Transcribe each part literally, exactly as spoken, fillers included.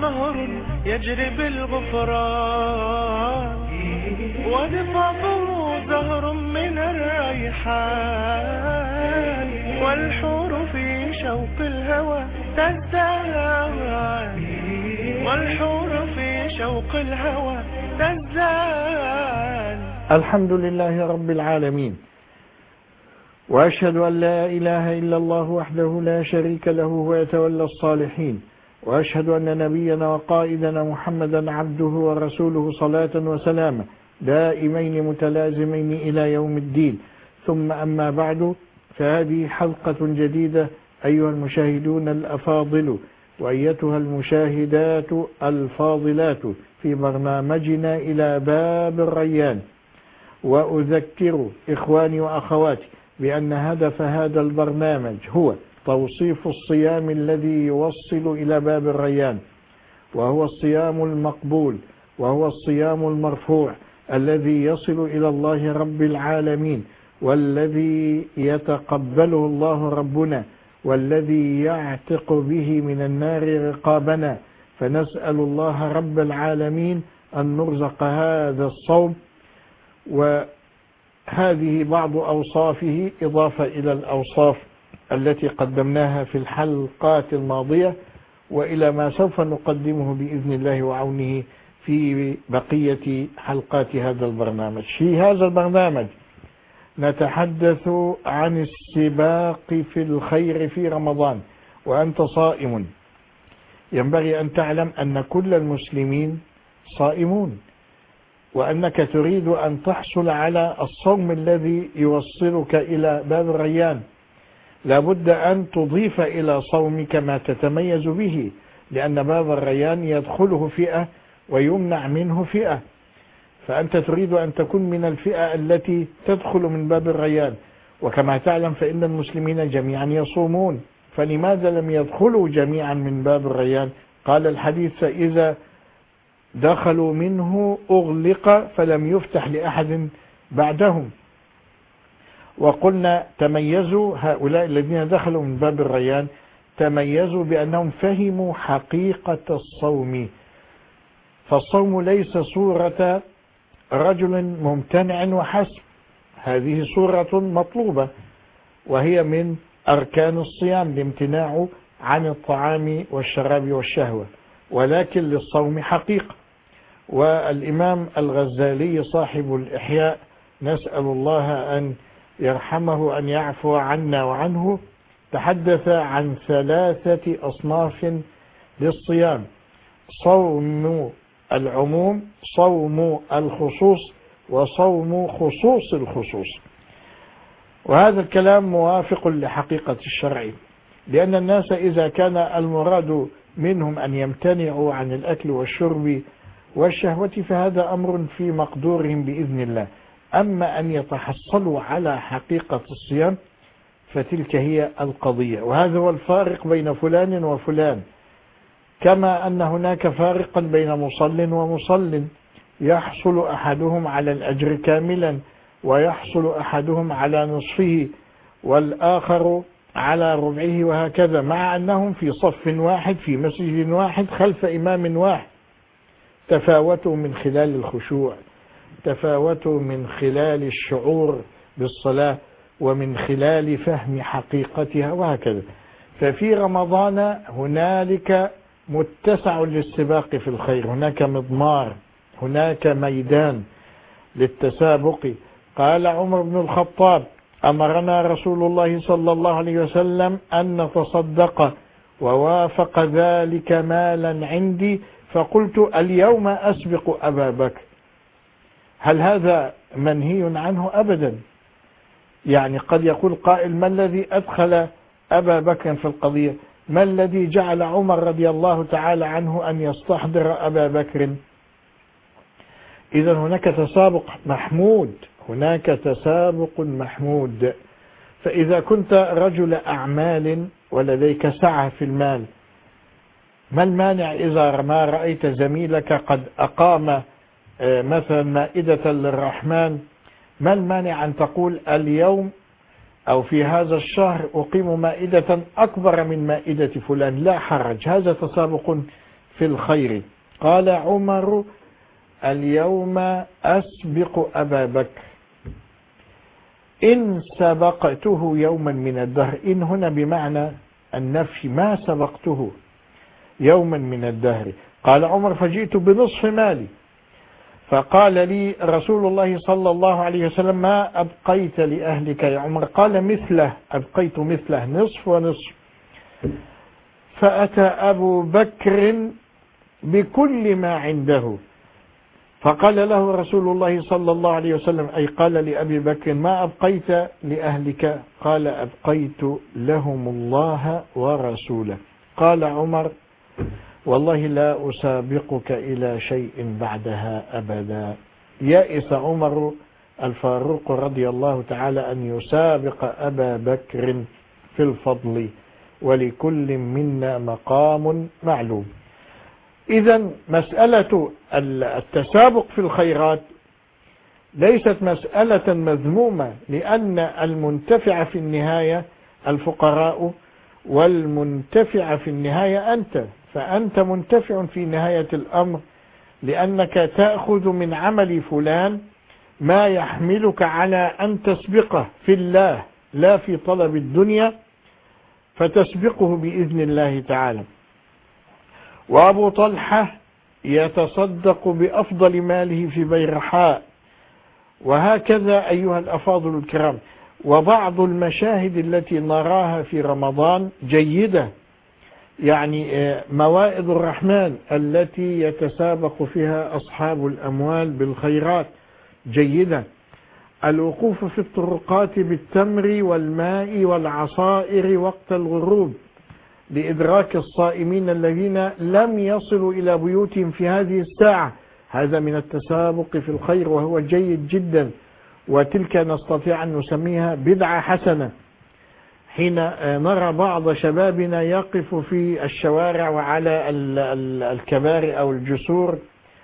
نهر يجري بالغفران، ودفاقه زهر من الريحان، والحور في شوق الهوى تزدان، والحور في شوق الهوى تزدان. الحمد لله رب العالمين، وأشهد أن لا إله إلا الله وحده لا شريك له ويتولى الصالحين، وأشهد أن نبينا وقائدنا محمدا عبده ورسوله صلاة وسلاما دائمين متلازمين إلى يوم الدين. ثم أما بعد، فهذه حلقة جديدة أيها المشاهدون الأفاضل وأيتها المشاهدات الفاضلات في برنامجنا إلى باب الريان. وأذكر إخواني وأخواتي بأن هدف هذا البرنامج هو توصيف الصيام الذي يوصل إلى باب الريان، وهو الصيام المقبول، وهو الصيام المرفوع الذي يصل إلى الله رب العالمين، والذي يتقبله الله ربنا، والذي يعتق به من النار رقابنا. فنسأل الله رب العالمين أن نرزق هذا الصوم. وهذه بعض أوصافه إضافة إلى الأوصاف التي قدمناها في الحلقات الماضية، وإلى ما سوف نقدمه بإذن الله وعونه في بقية حلقات هذا البرنامج. في هذا البرنامج نتحدث عن السباق في الخير في رمضان. وأنت صائم، ينبغي أن تعلم أن كل المسلمين صائمون، وأنك تريد أن تحصل على الصوم الذي يوصلك إلى باب الريان. لابد أن تضيف إلى صومك ما تتميز به، لأن باب الريان يدخله فئة ويمنع منه فئة، فأنت تريد أن تكون من الفئة التي تدخل من باب الريان. وكما تعلم فإن المسلمين جميعا يصومون، فلماذا لم يدخلوا جميعا من باب الريان؟ قال الحديث: فإذا دخلوا منه أغلق فلم يفتح لأحد بعدهم. وقلنا تميزوا هؤلاء الذين دخلوا من باب الريان، تميزوا بأنهم فهموا حقيقة الصوم. فالصوم ليس صورة رجل ممتنع وحسب، هذه صورة مطلوبة، وهي من أركان الصيام الامتناع عن الطعام والشراب والشهوة، ولكن للصوم حقيقة. والإمام الغزالي صاحب الإحياء، نسأل الله أن يرحمه أن يعفو عنا وعنه، تحدث عن ثلاثة أصناف للصيام: صوم العموم، صوم الخصوص، وصوم خصوص الخصوص. وهذا الكلام موافق لحقيقة الشرع، لأن الناس إذا كان المراد منهم أن يمتنعوا عن الأكل والشرب والشهوة فهذا أمر في مقدورهم بإذن الله. أما أن يتحصلوا على حقيقة الصيام فتلك هي القضية، وهذا هو الفارق بين فلان وفلان. كما أن هناك فارقا بين مصل ومصل، يحصل أحدهم على الأجر كاملا، ويحصل أحدهم على نصفه، والآخر على ربعه، وهكذا، مع أنهم في صف واحد في مسجد واحد خلف إمام واحد. تفاوتوا من خلال الخشوع، تفاوتوا من خلال الشعور بالصلاة، ومن خلال فهم حقيقتها، وهكذا. ففي رمضان هنالك متسع للسباق في الخير، هناك مضمار، هناك ميدان للتسابق. قال عمر بن الخطاب: أمرنا رسول الله صلى الله عليه وسلم أن نتصدق، ووافق ذلك مالا عندي، فقلت اليوم أسبق أبا بكر. هل هذا منهي عنه؟ أبدا. يعني قد يقول قائل: ما الذي أدخل أبا بكر في القضية؟ ما الذي جعل عمر رضي الله تعالى عنه أن يستحضر أبا بكر؟ إذن هناك تسابق محمود، هناك تسابق محمود. فإذا كنت رجل أعمال ولديك سعة في المال، ما المانع إذا ما رأيت زميلك قد أقام مثلا مائدة للرحمن، ما المانع أن تقول اليوم أو في هذا الشهر أقيم مائدة أكبر من مائدة فلان؟ لا حرج، هذا تسابق في الخير. قال عمر: اليوم أسبق أبا بكر إن سبقته يوما من الدهر. إن هنا بمعنى النفي، ما سبقته يوما من الدهر. قال عمر: فجئت بنصف مالي، فقال لي رسول الله صلى الله عليه وسلم: ما أبقيت لأهلك يا عمر؟ قال: مثله، أبقيت مثله، نصف ونصف. فأتى أبو بكر بكل ما عنده، فقال له رسول الله صلى الله عليه وسلم، أي قال لأبي بكر: ما أبقيت لأهلك؟ قال: أبقيت لهم الله ورسوله. قال عمر: والله لا أسابقك إلى شيء بعدها أبدا. يئس عمر الفاروق رضي الله تعالى أن يسابق أبا بكر في الفضل، ولكل منا مقام معلوم. إذا مسألة التسابق في الخيرات ليست مسألة مذمومة، لأن المنتفع في النهاية الفقراء، والمنتفع في النهاية أنت، فأنت منتفع في نهاية الأمر، لأنك تأخذ من عمل فلان ما يحملك على أن تسبقه في الله لا في طلب الدنيا، فتسبقه بإذن الله تعالى. وأبو طلحة يتصدق بأفضل ماله في بيرحاء، وهكذا أيها الأفاضل الكرام. وبعض المشاهد التي نراها في رمضان جيدة، يعني موائد الرحمن التي يتسابق فيها أصحاب الأموال بالخيرات جيدة. الوقوف في الطرقات بالتمر والماء والعصائر وقت الغروب لإدراك الصائمين الذين لم يصلوا إلى بيوتهم في هذه الساعة، هذا من التسابق في الخير وهو جيد جدا. وتلك نستطيع أن نسميها بدعة حسنة، حين نرى بعض شبابنا يقف في الشوارع وعلى الكباري أو الجسور،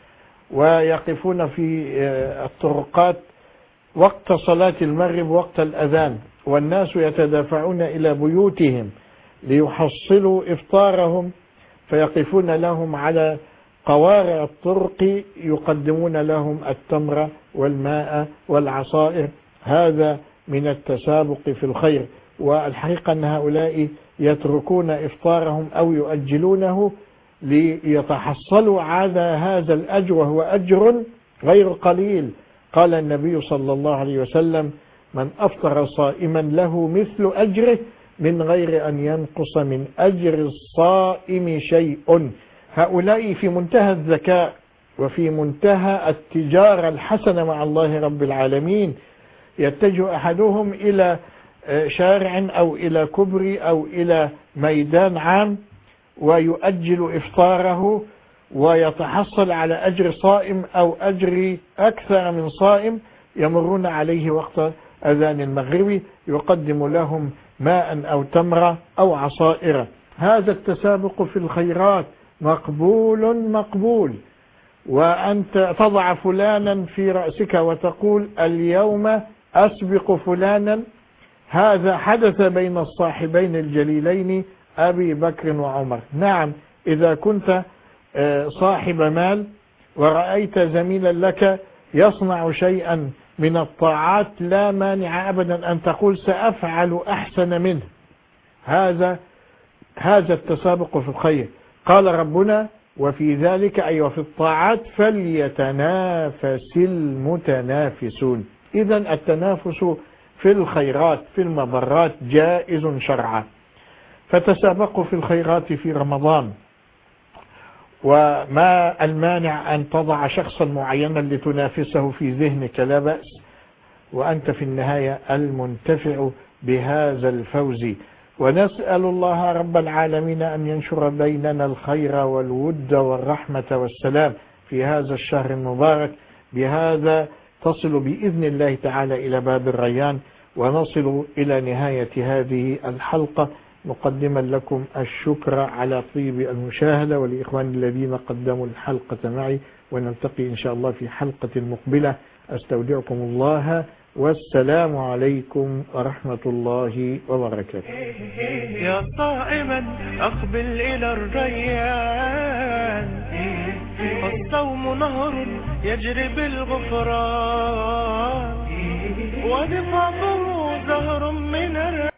ويقفون في الطرقات وقت صلاة المغرب وقت الأذان، والناس يتدافعون إلى بيوتهم ليحصلوا إفطارهم، فيقفون لهم على قوارع الطرق يقدمون لهم التمر والماء والعصائر. هذا من التسابق في الخير. والحقيقة أن هؤلاء يتركون إفطارهم أو يؤجلونه ليتحصلوا على هذا الأجر، وهو أجر غير قليل. قال النبي صلى الله عليه وسلم: من أفطر صائما له مثل أجره من غير أن ينقص من أجر الصائم شيء. هؤلاء في منتهى الذكاء وفي منتهى التجارة الحسنة مع الله رب العالمين. يتجه أحدهم إلى شارع أو إلى كبري أو إلى ميدان عام ويؤجل إفطاره ويتحصل على أجر صائم أو أجر أكثر من صائم. يمرون عليه وقت أذان المغرب يقدم لهم ماء أو تمرة أو عصائر. هذا التسابق في الخيرات مقبول مقبول. وأنت تضع فلانا في رأسك وتقول: اليوم أسبق فلانا. هذا حدث بين الصاحبين الجليلين أبي بكر وعمر. نعم، إذا كنت صاحب مال ورأيت زميلا لك يصنع شيئا من الطاعات، لا مانع أبدا أن تقول: سأفعل أحسن منه. هذا هذا التسابق في الخير. قال ربنا: وفي ذلك أي وفي الطاعات فليتنافس المتنافسون. إذا التنافس في الخيرات في المبرات جائز شرعا، فتسابقوا في الخيرات في رمضان. وما المانع أن تضع شخصا معينا لتنافسه في ذهنك؟ لا بأس، وأنت في النهاية المنتفع بهذا الفوز. ونسأل الله رب العالمين أن ينشر بيننا الخير والود والرحمة والسلام في هذا الشهر المبارك. بهذا تصل بإذن الله تعالى إلى باب الريان، ونصل إلى نهاية هذه الحلقة، مقدما لكم الشكر على طيب المشاهدة، ولإخواني الذين قدموا الحلقة معي. ونلتقي إن شاء الله في حلقة مقبلة. أستودعكم الله والسلام عليكم ورحمة الله وبركاته. يا صائما أقبل إلى الريان، فالصوم نهر يجري بالغفران، ودفاقه زهر من الريان.